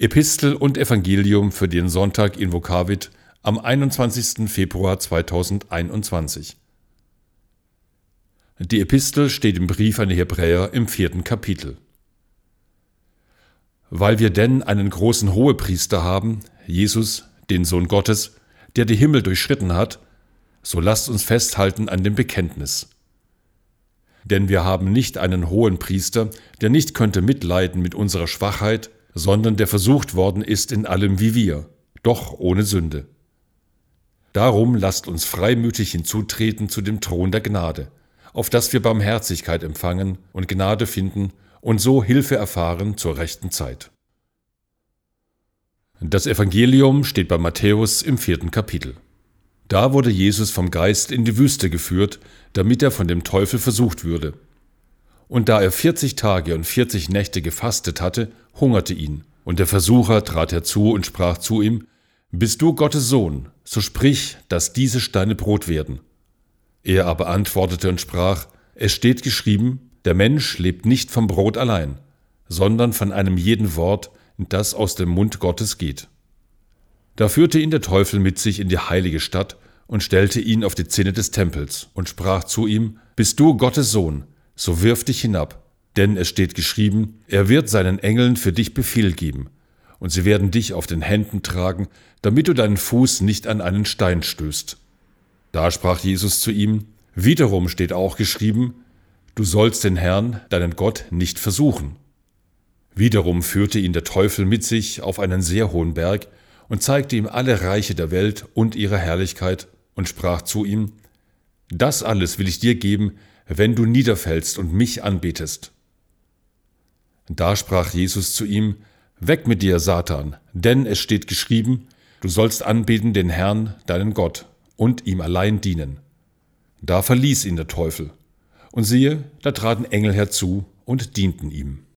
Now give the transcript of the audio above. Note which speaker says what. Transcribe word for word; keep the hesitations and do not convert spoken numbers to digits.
Speaker 1: Epistel und Evangelium für den Sonntag in Vokavit am einundzwanzigsten Februar zweitausendeinundzwanzig. Die Epistel steht im Brief an die Hebräer im vierten Kapitel. Weil wir denn einen großen Hohepriester haben, Jesus, den Sohn Gottes, der die Himmel durchschritten hat, so lasst uns festhalten an dem Bekenntnis. Denn wir haben nicht einen hohen Priester, der nicht könnte mitleiden mit unserer Schwachheit, sondern der versucht worden ist in allem wie wir, doch ohne Sünde. Darum lasst uns freimütig hinzutreten zu dem Thron der Gnade, auf dass wir Barmherzigkeit empfangen und Gnade finden und so Hilfe erfahren zur rechten Zeit. Das Evangelium steht bei Matthäus im vierten Kapitel. Da wurde Jesus vom Geist in die Wüste geführt, damit er von dem Teufel versucht würde. Und da er vierzig Tage und vierzig Nächte gefastet hatte, hungerte ihn. Und der Versucher trat herzu und sprach zu ihm: Bist du Gottes Sohn, so sprich, dass diese Steine Brot werden. Er aber antwortete und sprach: Es steht geschrieben, der Mensch lebt nicht vom Brot allein, sondern von einem jeden Wort, das aus dem Mund Gottes geht. Da führte ihn der Teufel mit sich in die heilige Stadt und stellte ihn auf die Zinne des Tempels und sprach zu ihm: Bist du Gottes Sohn, so wirf dich hinab, denn es steht geschrieben, er wird seinen Engeln für dich Befehl geben, und sie werden dich auf den Händen tragen, damit du deinen Fuß nicht an einen Stein stößt. Da sprach Jesus zu ihm: Wiederum steht auch geschrieben, du sollst den Herrn, deinen Gott, nicht versuchen. Wiederum führte ihn der Teufel mit sich auf einen sehr hohen Berg und zeigte ihm alle Reiche der Welt und ihre Herrlichkeit und sprach zu ihm: Das alles will ich dir geben, wenn du niederfällst und mich anbetest. Da sprach Jesus zu ihm: Weg mit dir, Satan, denn es steht geschrieben, du sollst anbeten den Herrn, deinen Gott, und ihm allein dienen. Da verließ ihn der Teufel, und siehe, da traten Engel herzu und dienten ihm.